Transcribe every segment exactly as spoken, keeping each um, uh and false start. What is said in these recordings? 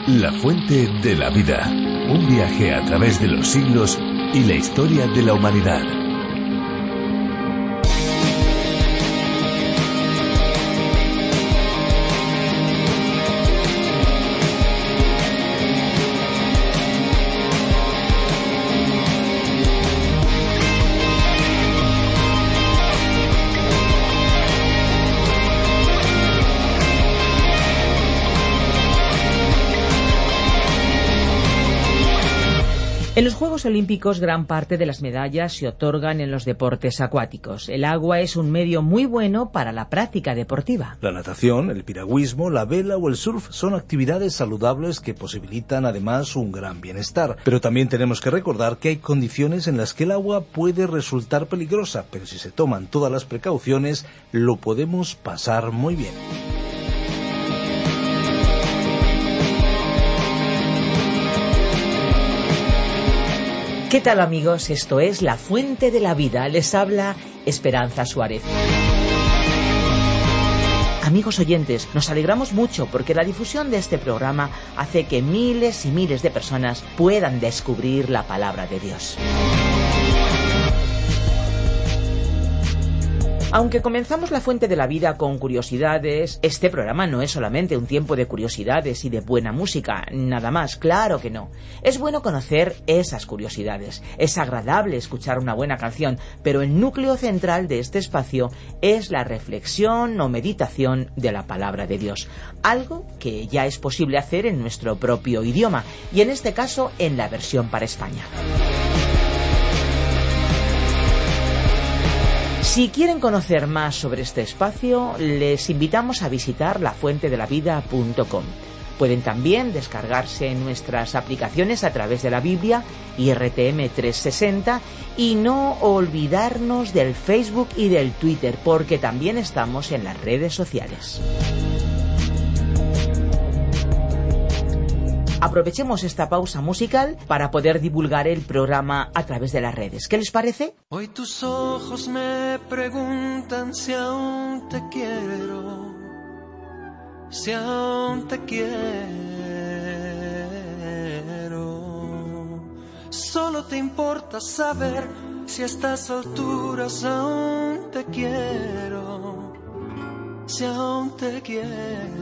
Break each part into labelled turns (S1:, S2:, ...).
S1: La fuente de la vida. Un viaje a través de los siglos y la historia de la humanidad.
S2: En los Juegos Olímpicos, gran parte de las medallas se otorgan en los deportes acuáticos. El agua es un medio muy bueno para la práctica deportiva.
S3: La natación, el piragüismo, la vela o el surf son actividades saludables que posibilitan además un gran bienestar. Pero también tenemos que recordar que hay condiciones en las que el agua puede resultar peligrosa, pero si se toman todas las precauciones, lo podemos pasar muy bien.
S2: ¿Qué tal, amigos? Esto es La Fuente de la Vida. Les habla Esperanza Suárez. Amigos oyentes, nos alegramos mucho porque la difusión de este programa hace que miles y miles de personas puedan descubrir la palabra de Dios. Aunque comenzamos La Fuente de la Vida con curiosidades, este programa no es solamente un tiempo de curiosidades y de buena música, nada más, claro que no. Es bueno conocer esas curiosidades, es agradable escuchar una buena canción, pero el núcleo central de este espacio es la reflexión o meditación de la palabra de Dios, algo que ya es posible hacer en nuestro propio idioma, y en este caso en la versión para España. Si quieren conocer más sobre este espacio, les invitamos a visitar la fuente de la vida punto com. Pueden también descargarse nuestras aplicaciones a través de la Biblia y R T M trescientos sesenta y no olvidarnos del Facebook y del Twitter, porque también estamos en las redes sociales. Aprovechemos esta pausa musical para poder divulgar el programa a través de las redes. ¿Qué les parece?
S4: Hoy tus ojos me preguntan si aún te quiero, si aún te quiero. Solo te importa saber si a estas alturas aún te quiero, si aún te quiero.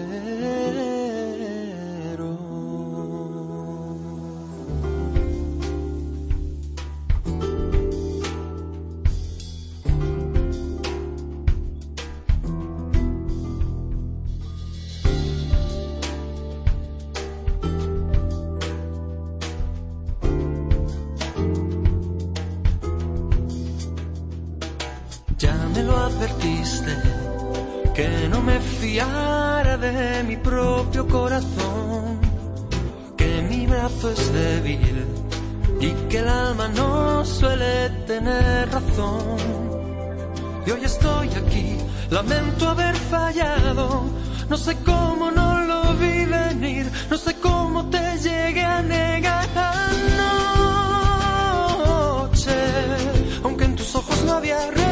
S4: Advertiste que no me fiara de mi propio corazón, que mi brazo es débil y que el alma no suele tener razón. Y hoy estoy aquí, lamento haber fallado, no sé cómo no lo vi venir, no sé cómo te llegué a negar anoche, aunque en tus ojos no había reproche.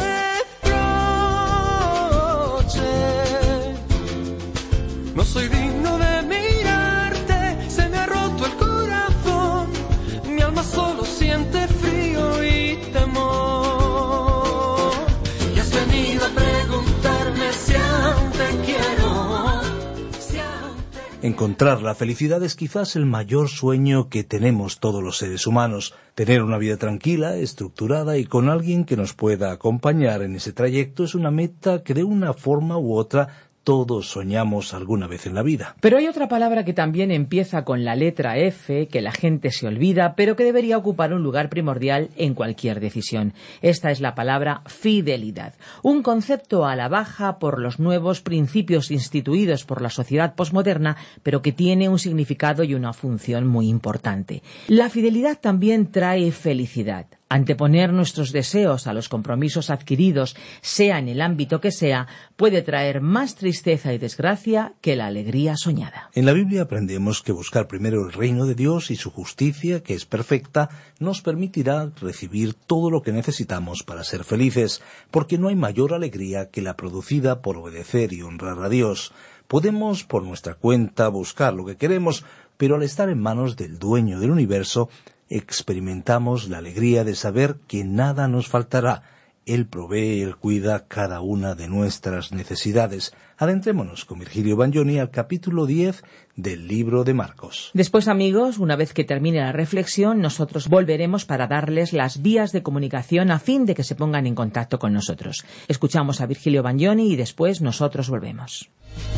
S4: No soy digno de mirarte, se me ha roto el corazón, mi alma solo siente frío y temor. Y has venido a preguntarme si aún te quiero, si aún te quiero.
S3: Encontrar la felicidad es quizás el mayor sueño que tenemos todos los seres humanos. Tener una vida tranquila, estructurada y con alguien que nos pueda acompañar en ese trayecto es una meta que de una forma u otra todos soñamos alguna vez en la vida.
S2: Pero hay otra palabra que también empieza con la letra F, que la gente se olvida, pero que debería ocupar un lugar primordial en cualquier decisión. Esta es la palabra fidelidad, un concepto a la baja por los nuevos principios instituidos por la sociedad posmoderna, pero que tiene un significado y una función muy importante. La fidelidad también trae felicidad. Anteponer nuestros deseos a los compromisos adquiridos, sea en el ámbito que sea, puede traer más tristeza y desgracia que la alegría soñada.
S3: En la Biblia aprendemos que buscar primero el reino de Dios y su justicia, que es perfecta, nos permitirá recibir todo lo que necesitamos para ser felices, porque no hay mayor alegría que la producida por obedecer y honrar a Dios. Podemos por nuestra cuenta buscar lo que queremos, pero al estar en manos del dueño del universo, experimentamos la alegría de saber que nada nos faltará. Él provee y Él cuida cada una de nuestras necesidades. Adentrémonos con Virgilio Bagnoni al capítulo diez del libro de Marcos.
S2: Después, amigos, una vez que termine la reflexión, nosotros volveremos para darles las vías de comunicación a fin de que se pongan en contacto con nosotros. Escuchamos a Virgilio Bagnoni y después nosotros volvemos.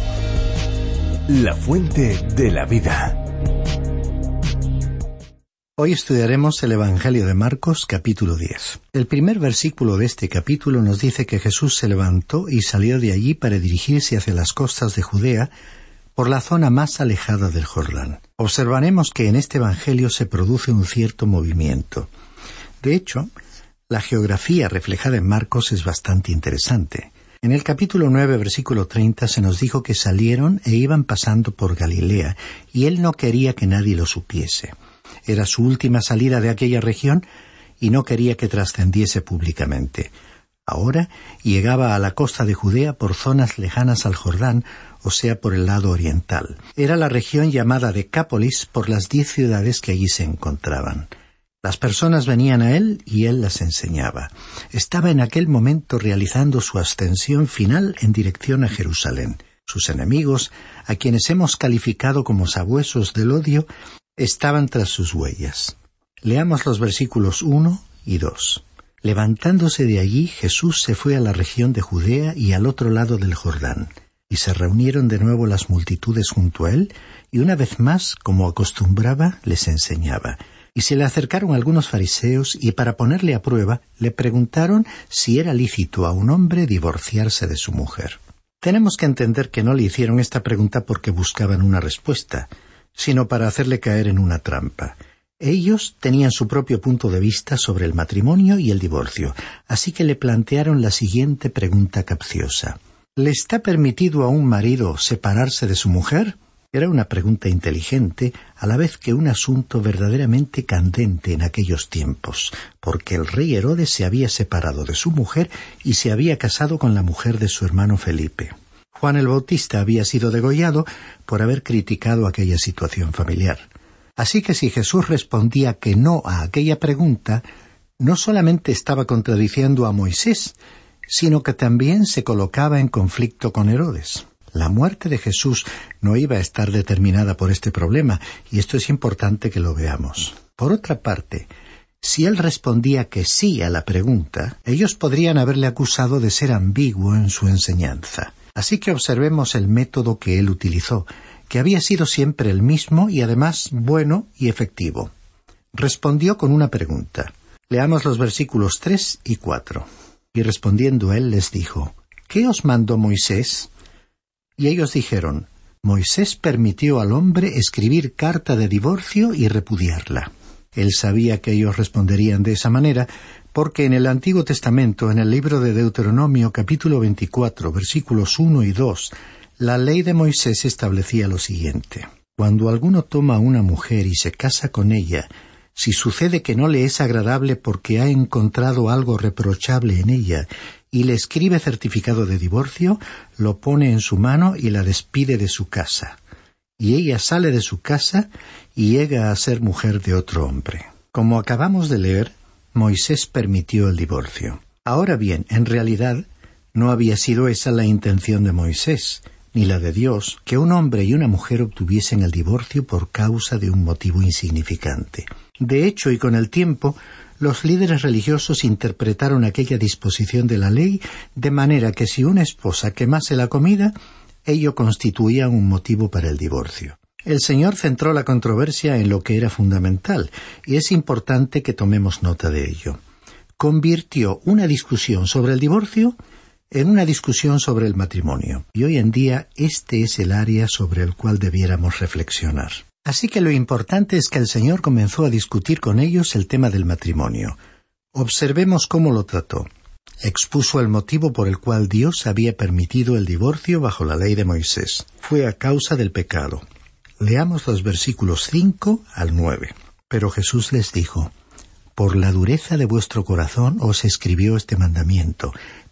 S1: La fuente de la vida.
S5: Hoy estudiaremos el Evangelio de Marcos, capítulo diez. El primer versículo de este capítulo nos dice que Jesús se levantó y salió de allí para dirigirse hacia las costas de Judea, por la zona más alejada del Jordán. Observaremos que en este Evangelio se produce un cierto movimiento. De hecho, la geografía reflejada en Marcos es bastante interesante. En el capítulo nueve, versículo treinta, se nos dijo que salieron e iban pasando por Galilea, y él no quería que nadie lo supiese. Era su última salida de aquella región y no quería que trascendiese públicamente. Ahora llegaba a la costa de Judea por zonas lejanas al Jordán, o sea, por el lado oriental. Era la región llamada Decápolis por las diez ciudades que allí se encontraban. Las personas venían a él y él las enseñaba. Estaba en aquel momento realizando su ascensión final en dirección a Jerusalén. Sus enemigos, a quienes hemos calificado como sabuesos del odio, estaban tras sus huellas. Leamos los versículos uno y dos. Levantándose de allí, Jesús se fue a la región de Judea y al otro lado del Jordán, y se reunieron de nuevo las multitudes junto a él, y una vez más, como acostumbraba, les enseñaba. Y se le acercaron algunos fariseos, y para ponerle a prueba, le preguntaron si era lícito a un hombre divorciarse de su mujer. Tenemos que entender que no le hicieron esta pregunta porque buscaban una respuesta, sino para hacerle caer en una trampa. Ellos tenían su propio punto de vista sobre el matrimonio y el divorcio, así que le plantearon la siguiente pregunta capciosa. ¿Le está permitido a un marido separarse de su mujer? Era una pregunta inteligente, a la vez que un asunto verdaderamente candente en aquellos tiempos, porque el rey Herodes se había separado de su mujer y se había casado con la mujer de su hermano Felipe. Juan el Bautista había sido degollado por haber criticado aquella situación familiar. Así que si Jesús respondía que no a aquella pregunta, no solamente estaba contradiciendo a Moisés, sino que también se colocaba en conflicto con Herodes. La muerte de Jesús no iba a estar determinada por este problema, y esto es importante que lo veamos. Por otra parte, si él respondía que sí a la pregunta, ellos podrían haberle acusado de ser ambiguo en su enseñanza. Así que observemos el método que él utilizó, que había sido siempre el mismo y además bueno y efectivo. Respondió con una pregunta. Leamos los versículos tres y cuatro. Y respondiendo él les dijo, ¿qué os mandó Moisés? Y ellos dijeron, Moisés permitió al hombre escribir carta de divorcio y repudiarla. Él sabía que ellos responderían de esa manera, porque en el Antiguo Testamento, en el libro de Deuteronomio, capítulo veinticuatro, versículos uno y dos, la ley de Moisés establecía lo siguiente. Cuando alguno toma a una mujer y se casa con ella, si sucede que no le es agradable porque ha encontrado algo reprochable en ella, y le escribe certificado de divorcio, lo pone en su mano y la despide de su casa. Y ella sale de su casa y llega a ser mujer de otro hombre. Como acabamos de leer, Moisés permitió el divorcio. Ahora bien, en realidad, no había sido esa la intención de Moisés, ni la de Dios, que un hombre y una mujer obtuviesen el divorcio por causa de un motivo insignificante. De hecho, y con el tiempo, los líderes religiosos interpretaron aquella disposición de la ley de manera que si una esposa quemase la comida, ello constituía un motivo para el divorcio. El Señor centró la controversia en lo que era fundamental, y es importante que tomemos nota de ello. Convirtió una discusión sobre el divorcio en una discusión sobre el matrimonio, y hoy en día este es el área sobre el cual debiéramos reflexionar. Así que lo importante es que el Señor comenzó a discutir con ellos el tema del matrimonio. Observemos cómo lo trató. Expuso el motivo por el cual Dios había permitido el divorcio bajo la ley de Moisés. Fue a causa del pecado. Leamos los versículos cinco al nueve. Pero Jesús les dijo, «Por la dureza de vuestro corazón os escribió este mandamiento,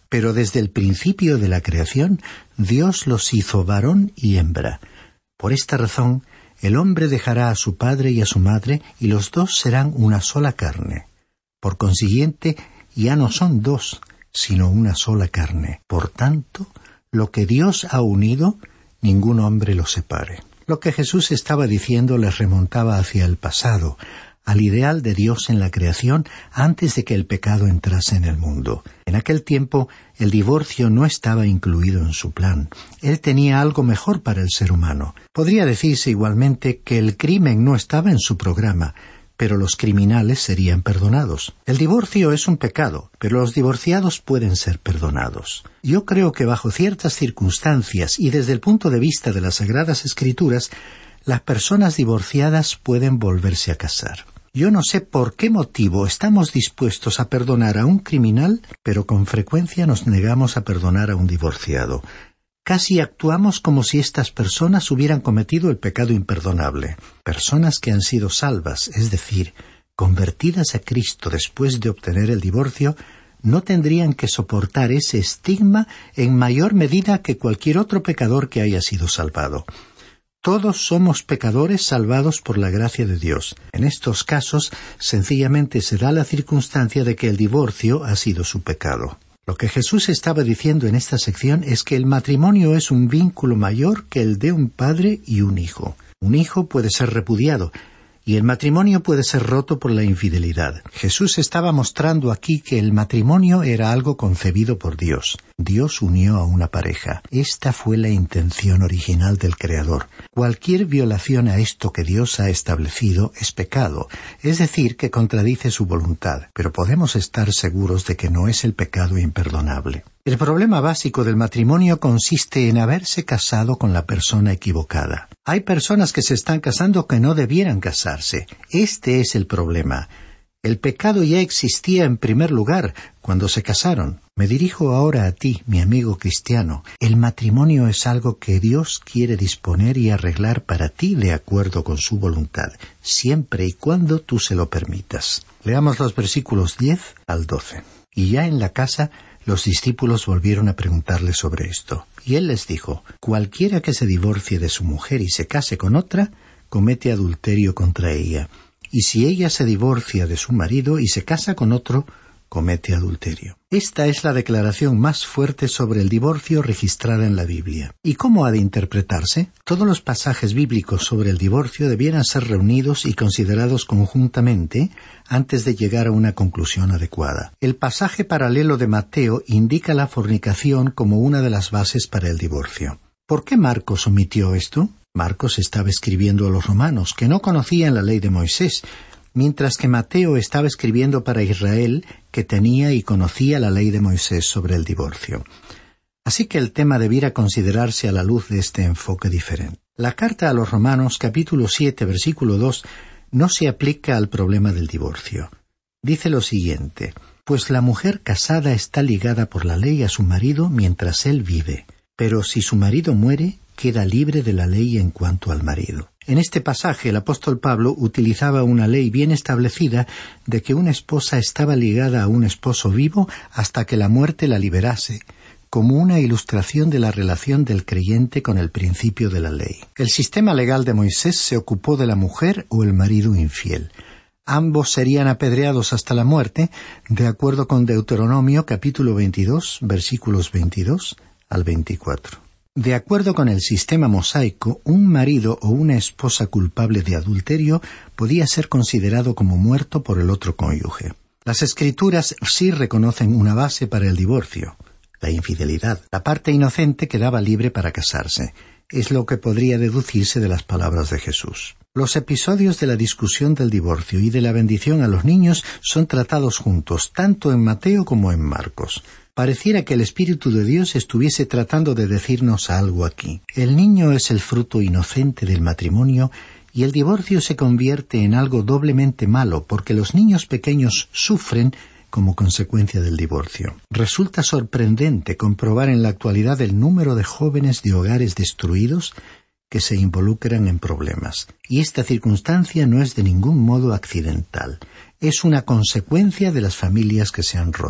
S5: Pero desde el principio de la creación, Dios los hizo varón y hembra. Por esta razón, el hombre dejará a su padre y a su madre, y los dos serán una sola carne. Por consiguiente, ya no son dos, sino una sola carne. Por tanto, lo que Dios ha unido, ningún hombre lo separe. Lo que Jesús estaba diciendo les remontaba hacia el pasado, al ideal de Dios en la creación antes de que el pecado entrase en el mundo. En aquel tiempo, el divorcio no estaba incluido en su plan. Él tenía algo mejor para el ser humano. Podría decirse igualmente que el crimen no estaba en su programa, pero los criminales serían perdonados. El divorcio es un pecado, pero los divorciados pueden ser perdonados. Yo creo que bajo ciertas circunstancias y desde el punto de vista de las Sagradas Escrituras, las personas divorciadas pueden volverse a casar. Yo no sé por qué motivo estamos dispuestos a perdonar a un criminal, pero con frecuencia nos negamos a perdonar a un divorciado. Casi actuamos como si estas personas hubieran cometido el pecado imperdonable. Personas que han sido salvas, es decir, convertidas a Cristo después de obtener el divorcio, no tendrían que soportar ese estigma en mayor medida que cualquier otro pecador que haya sido salvado. Todos somos pecadores salvados por la gracia de Dios. En estos casos, sencillamente se da la circunstancia de que el divorcio ha sido su pecado. Lo que Jesús estaba diciendo en esta sección es que el matrimonio es un vínculo mayor que el de un padre y un hijo. Un hijo puede ser repudiado, y el matrimonio puede ser roto por la infidelidad. Jesús estaba mostrando aquí que el matrimonio era algo concebido por Dios. Dios unió a una pareja. Esta fue la intención original del Creador. Cualquier violación a esto que Dios ha establecido es pecado, es decir, que contradice su voluntad, pero podemos estar seguros de que no es el pecado imperdonable. El problema básico del matrimonio consiste en haberse casado con la persona equivocada. Hay personas que se están casando que no debieran casarse. Este es el problema. El pecado ya existía en primer lugar cuando se casaron. Me dirijo ahora a ti, mi amigo cristiano. El matrimonio es algo que Dios quiere disponer y arreglar para ti de acuerdo con su voluntad, siempre y cuando tú se lo permitas. Leamos los versículos diez al doce. Y ya en la casa, los discípulos volvieron a preguntarle sobre esto. Y él les dijo: cualquiera que se divorcie de su mujer y se case con otra, comete adulterio contra ella. Y si ella se divorcia de su marido y se casa con otro, comete adulterio. Esta es la declaración más fuerte sobre el divorcio registrada en la Biblia. ¿Y cómo ha de interpretarse? Todos los pasajes bíblicos sobre el divorcio debieran ser reunidos y considerados conjuntamente antes de llegar a una conclusión adecuada. El pasaje paralelo de Mateo indica la fornicación como una de las bases para el divorcio. ¿Por qué Marcos omitió esto? Marcos estaba escribiendo a los romanos, que no conocían la ley de Moisés, mientras que Mateo estaba escribiendo para Israel, que tenía y conocía la ley de Moisés sobre el divorcio. Así que el tema debiera considerarse a la luz de este enfoque diferente. La carta a los Romanos, capítulo siete, versículo dos, no se aplica al problema del divorcio. Dice lo siguiente: pues la mujer casada está ligada por la ley a su marido mientras él vive, pero si su marido muere, queda libre de la ley en cuanto al marido. En este pasaje el apóstol Pablo utilizaba una ley bien establecida de que una esposa estaba ligada a un esposo vivo hasta que la muerte la liberase, como una ilustración de la relación del creyente con el principio de la ley. El sistema legal de Moisés se ocupó de la mujer o el marido infiel. Ambos serían apedreados hasta la muerte, de acuerdo con Deuteronomio capítulo veintidós, versículos veintidós al veinticuatro. De acuerdo con el sistema mosaico, un marido o una esposa culpable de adulterio podía ser considerado como muerto por el otro cónyuge. Las Escrituras sí reconocen una base para el divorcio: la infidelidad. La parte inocente quedaba libre para casarse. Es lo que podría deducirse de las palabras de Jesús. Los episodios de la discusión del divorcio y de la bendición a los niños son tratados juntos, tanto en Mateo como en Marcos. Pareciera que el Espíritu de Dios estuviese tratando de decirnos algo aquí. El niño es el fruto inocente del matrimonio y el divorcio se convierte en algo doblemente malo porque los niños pequeños sufren como consecuencia del divorcio. Resulta sorprendente comprobar en la actualidad el número de jóvenes de hogares destruidos que se involucran en problemas. Y esta circunstancia no es de ningún modo accidental. Es una consecuencia de las familias que se han roto.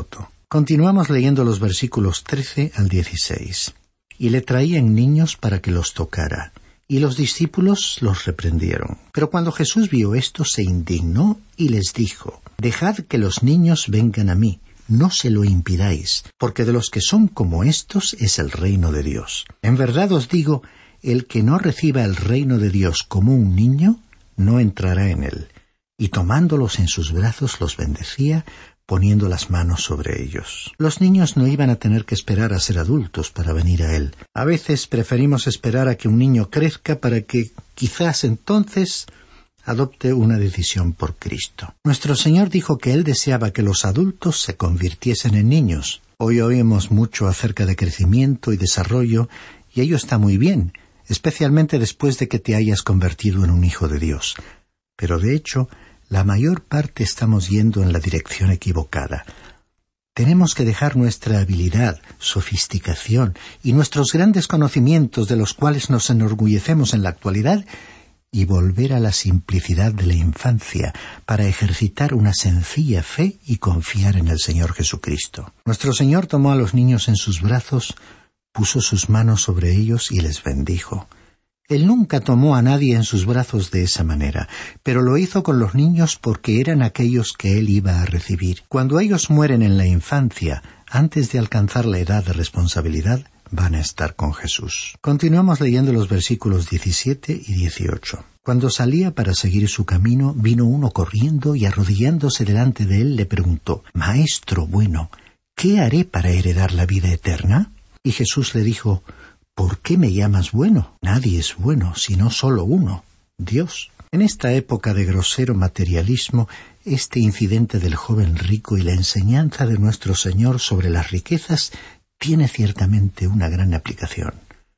S5: Continuamos leyendo los versículos trece al dieciséis. Y le traían niños para que los tocara, y los discípulos los reprendieron. Pero cuando Jesús vio esto, se indignó y les dijo: Dejad que los niños vengan a mí, no se lo impidáis, porque de los que son como estos es el reino de Dios. En verdad os digo, el que no reciba el reino de Dios como un niño, no entrará en él. Y tomándolos en sus brazos los bendecía, poniendo las manos sobre ellos. Los niños no iban a tener que esperar a ser adultos para venir a él. A veces preferimos esperar a que un niño crezca para que quizás entonces adopte una decisión por Cristo. Nuestro Señor dijo que Él deseaba que los adultos se convirtiesen en niños. Hoy oímos mucho acerca de crecimiento y desarrollo, y ello está muy bien, especialmente después de que te hayas convertido en un hijo de Dios. Pero de hecho, la mayor parte estamos yendo en la dirección equivocada. Tenemos que dejar nuestra habilidad, sofisticación y nuestros grandes conocimientos de los cuales nos enorgullecemos en la actualidad y volver a la simplicidad de la infancia para ejercitar una sencilla fe y confiar en el Señor Jesucristo. Nuestro Señor tomó a los niños en sus brazos, puso sus manos sobre ellos y les bendijo. Él nunca tomó a nadie en sus brazos de esa manera, pero lo hizo con los niños porque eran aquellos que Él iba a recibir. Cuando ellos mueren en la infancia, antes de alcanzar la edad de responsabilidad, van a estar con Jesús. Continuamos leyendo los versículos diecisiete y dieciocho. Cuando salía para seguir su camino, vino uno corriendo y arrodillándose delante de él le preguntó: Maestro bueno, ¿qué haré para heredar la vida eterna? Y Jesús le dijo: ¿Por qué me llamas bueno? Nadie es bueno, sino solo uno, Dios. En esta época de grosero materialismo, este incidente del joven rico y la enseñanza de nuestro Señor sobre las riquezas tiene ciertamente una gran aplicación.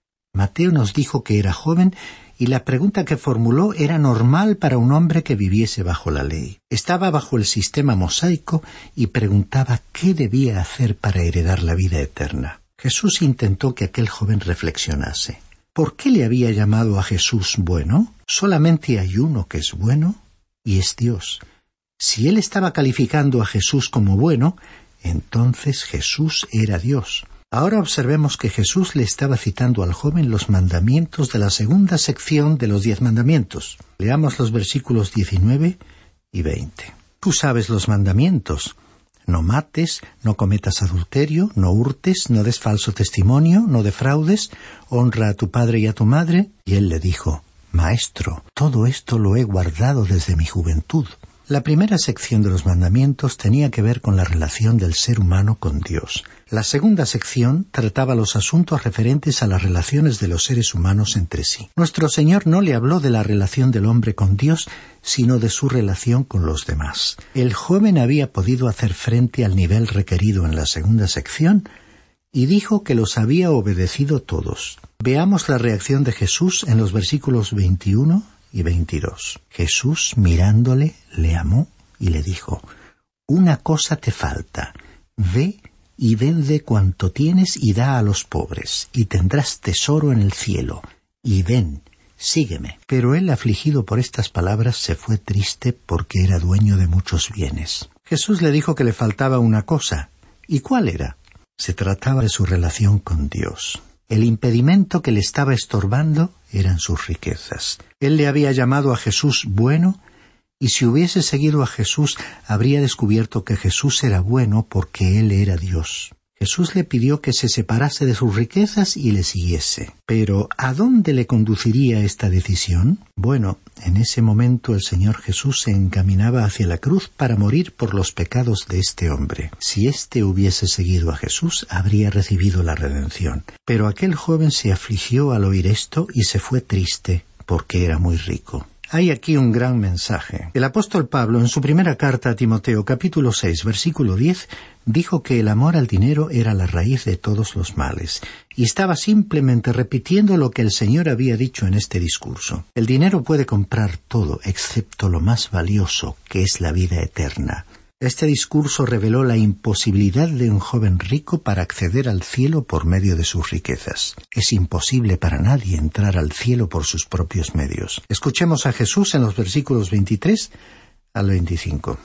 S5: Mateo nos dijo que era joven y la pregunta que formuló era normal para un hombre que viviese bajo la ley. Estaba bajo el sistema mosaico y preguntaba qué debía hacer para heredar la vida eterna. Jesús intentó que aquel joven reflexionase. ¿Por qué le había llamado a Jesús bueno? Solamente hay uno que es bueno, y es Dios. Si él estaba calificando a Jesús como bueno, entonces Jesús era Dios. Ahora observemos que Jesús le estaba citando al joven los mandamientos de la segunda sección de los diez mandamientos. Leamos los versículos diecinueve y veinte. Tú sabes los mandamientos. No mates, no cometas adulterio, no hurtes, no des falso testimonio, no defraudes, honra a tu padre y a tu madre. Y él le dijo: Maestro, todo esto lo he guardado desde mi juventud. La primera sección de los mandamientos tenía que ver con la relación del ser humano con Dios. La segunda sección trataba los asuntos referentes a las relaciones de los seres humanos entre sí. Nuestro Señor no le habló de la relación del hombre con Dios, sino de su relación con los demás. El joven había podido hacer frente al nivel requerido en la segunda sección y dijo que los había obedecido todos. Veamos la reacción de Jesús en los versículos veintiuno y veintidós. Jesús, mirándole, le amó y le dijo: Una cosa te falta. Ve y vende cuanto tienes y da a los pobres, y tendrás tesoro en el cielo. Y ven, sígueme. Pero él, afligido por estas palabras, se fue triste porque era dueño de muchos bienes. Jesús le dijo que le faltaba una cosa. ¿Y cuál era? Se trataba de su relación con Dios. El impedimento que le estaba estorbando eran sus riquezas. Él le había llamado a Jesús bueno, y si hubiese seguido a Jesús, habría descubierto que Jesús era bueno porque Él era Dios. Jesús le pidió que se separase de sus riquezas y le siguiese. Pero, ¿a dónde le conduciría esta decisión? Bueno, en ese momento el Señor Jesús se encaminaba hacia la cruz para morir por los pecados de este hombre. Si éste hubiese seguido a Jesús, habría recibido la redención. Pero aquel joven se afligió al oír esto y se fue triste, porque era muy rico. Hay aquí un gran mensaje. El apóstol Pablo, en su primera carta a Timoteo, capítulo seis, versículo diez, dijo que el amor al dinero era la raíz de todos los males, y estaba simplemente repitiendo lo que el Señor había dicho en este discurso. El dinero puede comprar todo, excepto lo más valioso, que es la vida eterna. Este discurso reveló la imposibilidad de un joven rico para acceder al cielo por medio de sus riquezas. Es imposible para nadie entrar al cielo por sus propios medios. Escuchemos a Jesús en los versículos veintitrés al veinticinco.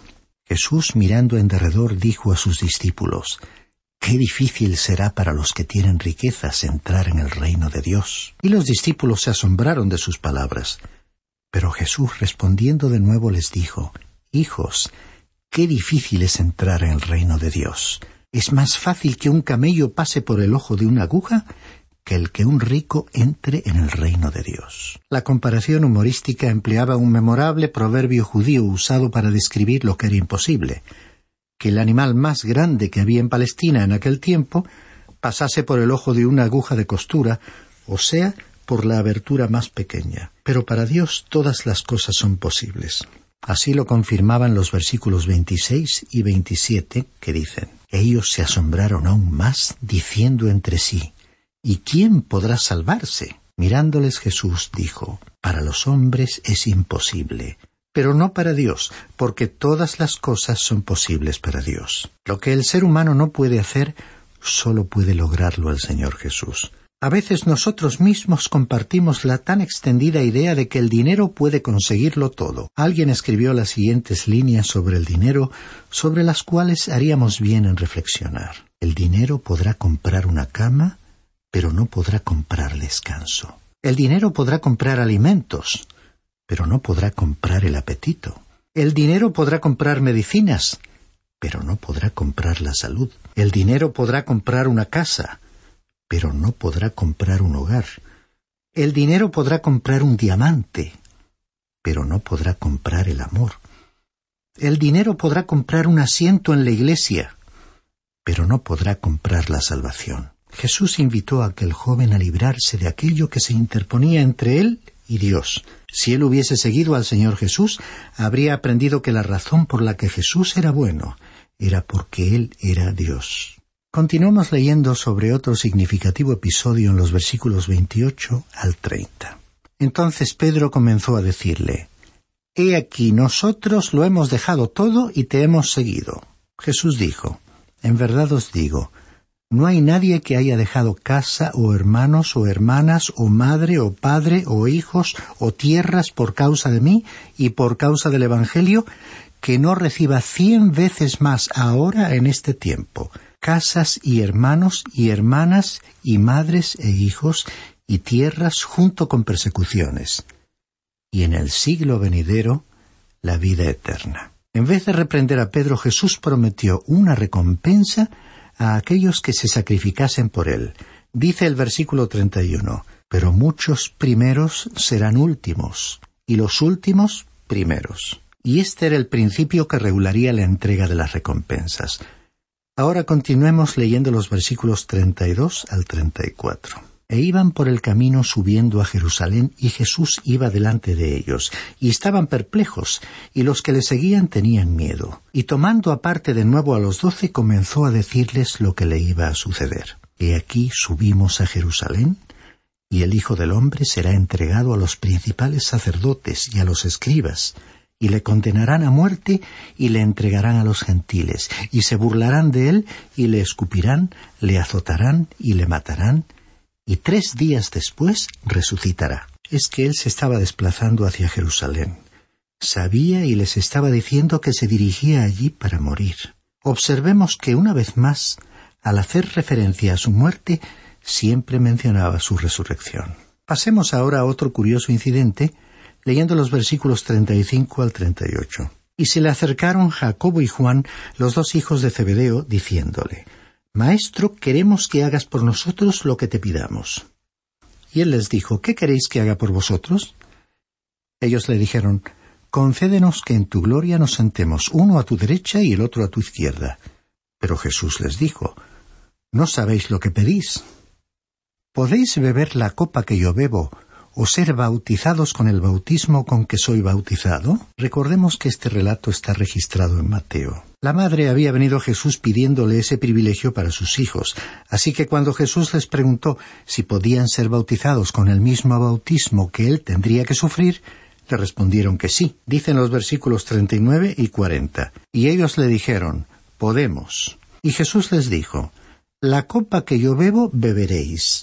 S5: Jesús, mirando en derredor, dijo a sus discípulos: «Qué difícil será para los que tienen riquezas entrar en el reino de Dios». Y los discípulos se asombraron de sus palabras. Pero Jesús, respondiendo de nuevo, les dijo: «Hijos, qué difícil es entrar en el reino de Dios. Es más fácil que un camello pase por el ojo de una aguja que el que un rico entre en el reino de Dios». La comparación humorística empleaba un memorable proverbio judío usado para describir lo que era imposible: que el animal más grande que había en Palestina en aquel tiempo pasase por el ojo de una aguja de costura, o sea, por la abertura más pequeña. Pero para Dios todas las cosas son posibles. Así lo confirmaban los versículos veintiséis y veintisiete, que dicen: «Ellos se asombraron aún más, diciendo entre sí: ¿y quién podrá salvarse?». Mirándoles Jesús dijo: «Para los hombres es imposible, pero no para Dios, porque todas las cosas son posibles para Dios». Lo que el ser humano no puede hacer, solo puede lograrlo el Señor Jesús. A veces nosotros mismos compartimos la tan extendida idea de que el dinero puede conseguirlo todo. Alguien escribió las siguientes líneas sobre el dinero, sobre las cuales haríamos bien en reflexionar. El dinero podrá comprar una cama, pero no podrá comprar descanso. El dinero podrá comprar alimentos, pero no podrá comprar el apetito. El dinero podrá comprar medicinas, pero no podrá comprar la salud. El dinero podrá comprar una casa, pero no podrá comprar un hogar. El dinero podrá comprar un diamante, pero no podrá comprar el amor. El dinero podrá comprar un asiento en la iglesia, pero no podrá comprar la salvación. Jesús invitó a aquel joven a librarse de aquello que se interponía entre él y Dios. Si él hubiese seguido al Señor Jesús, habría aprendido que la razón por la que Jesús era bueno era porque él era Dios. Continuamos leyendo sobre otro significativo episodio en los versículos veintiocho al treinta. Entonces Pedro comenzó a decirle: «He aquí, nosotros lo hemos dejado todo y te hemos seguido». Jesús dijo: «En verdad os digo, no hay nadie que haya dejado casa, o hermanos, o hermanas, o madre, o padre, o hijos, o tierras por causa de mí y por causa del Evangelio, que no reciba cien veces más ahora en este tiempo, casas y hermanos y hermanas y madres e hijos y tierras junto con persecuciones, y en el siglo venidero la vida eterna». En vez de reprender a Pedro, Jesús prometió una recompensa a aquellos que se sacrificasen por él. Dice el versículo treinta y uno: «Pero muchos primeros serán últimos, y los últimos primeros». Y este era el principio que regularía la entrega de las recompensas. Ahora continuemos leyendo los versículos treinta y dos al treinta y cuatro. «E iban por el camino subiendo a Jerusalén, y Jesús iba delante de ellos, y estaban perplejos, y los que le seguían tenían miedo. Y tomando aparte de nuevo a los doce, comenzó a decirles lo que le iba a suceder. He aquí subimos a Jerusalén, y el Hijo del Hombre será entregado a los principales sacerdotes y a los escribas, y le condenarán a muerte, y le entregarán a los gentiles, y se burlarán de él, y le escupirán, le azotarán, y le matarán, y tres días después resucitará». Es que él se estaba desplazando hacia Jerusalén. Sabía y les estaba diciendo que se dirigía allí para morir. Observemos que una vez más, al hacer referencia a su muerte, siempre mencionaba su resurrección. Pasemos ahora a otro curioso incidente, leyendo los versículos treinta y cinco al treinta y ocho. «Y se le acercaron Jacobo y Juan, los dos hijos de Zebedeo, diciéndole: Maestro, queremos que hagas por nosotros lo que te pidamos. Y él les dijo: ¿Qué queréis que haga por vosotros? Ellos le dijeron: Concédenos que en tu gloria nos sentemos, uno a tu derecha y el otro a tu izquierda. Pero Jesús les dijo: No sabéis lo que pedís. ¿Podéis beber la copa que yo bebo, o ser bautizados con el bautismo con que soy bautizado? Recordemos que este relato está registrado en Mateo. La madre había venido a Jesús pidiéndole ese privilegio para sus hijos, así que cuando Jesús les preguntó si podían ser bautizados con el mismo bautismo que él tendría que sufrir, le respondieron que sí. Dicen los versículos treinta y nueve y cuarenta. Y ellos le dijeron: Podemos. Y Jesús les dijo: La copa que yo bebo beberéis,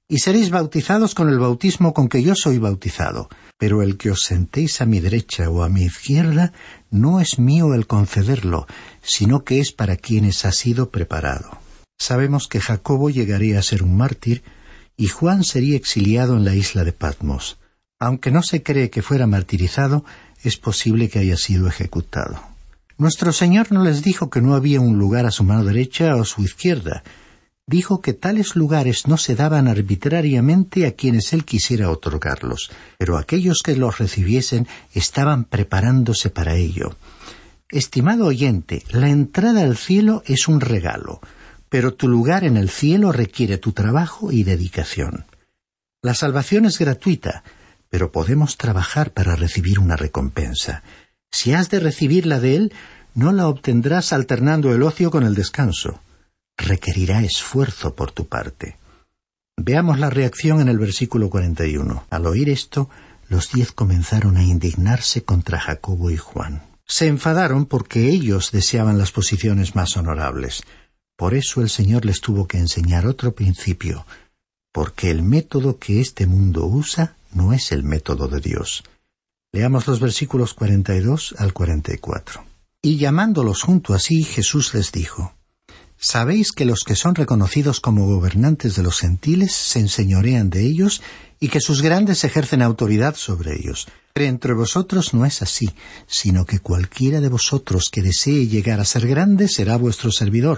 S5: y seréis bautizados con el bautismo con que yo soy bautizado. Pero el que os sentéis a mi derecha o a mi izquierda, no es mío el concederlo, sino que es para quienes ha sido preparado. Sabemos que Jacobo llegaría a ser un mártir, y Juan sería exiliado en la isla de Patmos. Aunque no se cree que fuera martirizado, es posible que haya sido ejecutado. Nuestro Señor no les dijo que no había un lugar a su mano derecha o a su izquierda. Dijo que tales lugares no se daban arbitrariamente a quienes Él quisiera otorgarlos, pero aquellos que los recibiesen estaban preparándose para ello. Estimado oyente, la entrada al cielo es un regalo, pero tu lugar en el cielo requiere tu trabajo y dedicación. La salvación es gratuita, pero podemos trabajar para recibir una recompensa. Si has de recibirla de Él, no la obtendrás alternando el ocio con el descanso. Requerirá esfuerzo por tu parte. Veamos la reacción en el versículo cuarenta y uno. Al oír esto, los diez comenzaron a indignarse contra Jacobo y Juan. Se enfadaron porque ellos deseaban las posiciones más honorables. Por eso el Señor les tuvo que enseñar otro principio, porque el método que este mundo usa no es el método de Dios. Leamos los versículos cuarenta y dos al cuarenta y cuatro. Y llamándolos junto a sí, Jesús les dijo: ¿Sabéis que los que son reconocidos como gobernantes de los gentiles se enseñorean de ellos y que sus grandes ejercen autoridad sobre ellos? Pero entre vosotros no es así, sino que cualquiera de vosotros que desee llegar a ser grande será vuestro servidor.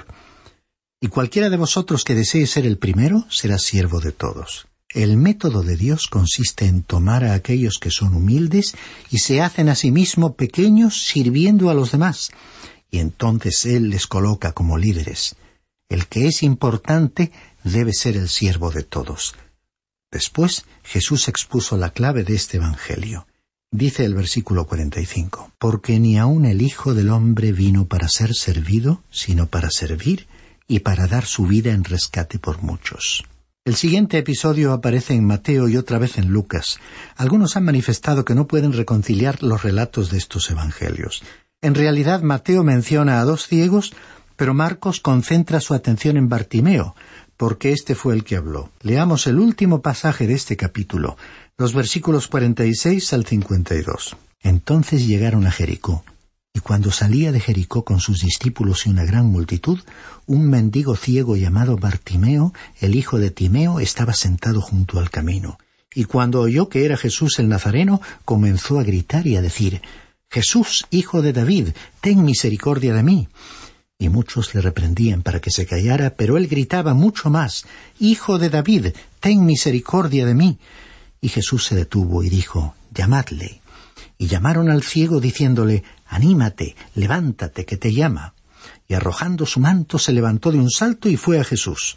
S5: Y cualquiera de vosotros que desee ser el primero será siervo de todos. El método de Dios consiste en tomar a aquellos que son humildes y se hacen a sí mismos pequeños sirviendo a los demás. Y entonces Él les coloca como líderes. El que es importante debe ser el siervo de todos. Después, Jesús expuso la clave de este evangelio. Dice el versículo cuarenta y cinco, porque ni aun el Hijo del Hombre vino para ser servido, sino para servir y para dar su vida en rescate por muchos. El siguiente episodio aparece en Mateo y otra vez en Lucas. Algunos han manifestado que no pueden reconciliar los relatos de estos evangelios. En realidad, Mateo menciona a dos ciegos, pero Marcos concentra su atención en Bartimeo, porque este fue el que habló. Leamos el último pasaje de este capítulo, los versículos cuarenta y seis al cincuenta y dos. Entonces llegaron a Jericó, y cuando salía de Jericó con sus discípulos y una gran multitud, un mendigo ciego llamado Bartimeo, el hijo de Timeo, estaba sentado junto al camino. Y cuando oyó que era Jesús el Nazareno, comenzó a gritar y a decir: «Jesús, hijo de David, ten misericordia de mí». Y muchos le reprendían para que se callara, pero él gritaba mucho más: «Hijo de David, ten misericordia de mí». Y Jesús se detuvo y dijo: «Llamadle». Y llamaron al ciego diciéndole: «Anímate, levántate, que te llama». Y arrojando su manto se levantó de un salto y fue a Jesús.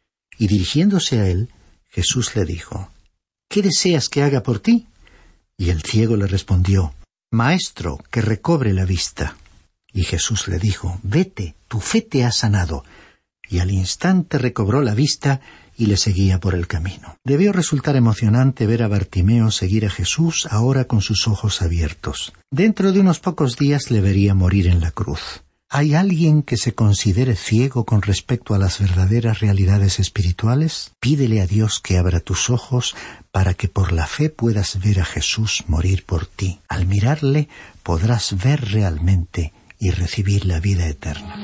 S5: Y dirigiéndose a él, Jesús le dijo: «¿Qué deseas que haga por ti?». Y el ciego le respondió: «Maestro, que recobre la vista». Y Jesús le dijo: «Vete, tu fe te ha sanado». Y al instante recobró la vista y le seguía por el camino. Debió resultar emocionante ver a Bartimeo seguir a Jesús ahora con sus ojos abiertos. Dentro de unos pocos días le vería morir en la cruz. ¿Hay alguien que se considere ciego con respecto a las verdaderas realidades espirituales? Pídele a Dios que abra tus ojos para que por la fe puedas ver a Jesús morir por ti. Al mirarle podrás ver realmente y recibir la vida eterna.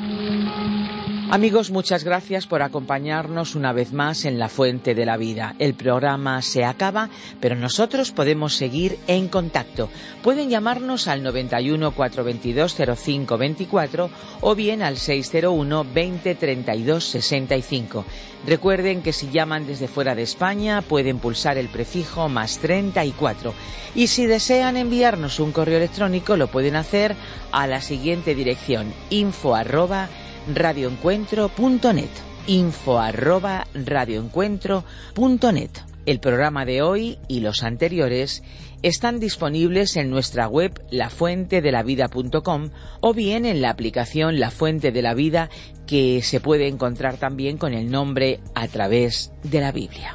S2: Amigos, muchas gracias por acompañarnos una vez más en La Fuente de la Vida. El programa se acaba, pero nosotros podemos seguir en contacto. Pueden llamarnos al noventa y uno, cuatrocientos veintidós, cero cinco veinticuatro o bien al seiscientos uno, veinte, treinta y dos, sesenta y cinco. Recuerden que si llaman desde fuera de España pueden pulsar el prefijo más treinta y cuatro. Y si desean enviarnos un correo electrónico lo pueden hacer a la siguiente dirección: info arroba radioencuentro punto net, info arroba radioencuentro punto net. El programa de hoy y los anteriores están disponibles en nuestra web la fuente de la vida punto com o bien en la aplicación La Fuente de la Vida, que se puede encontrar también con el nombre A Través de la Biblia.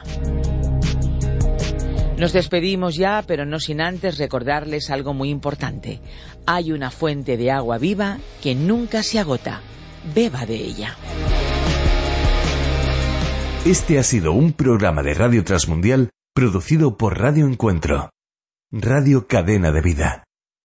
S2: Nos despedimos ya, pero no sin antes recordarles algo muy importante. Hay una fuente de agua viva que nunca se agota. Beba de ella.
S1: Este ha sido un programa de Radio Transmundial producido por Radio Encuentro, Radio Cadena de Vida.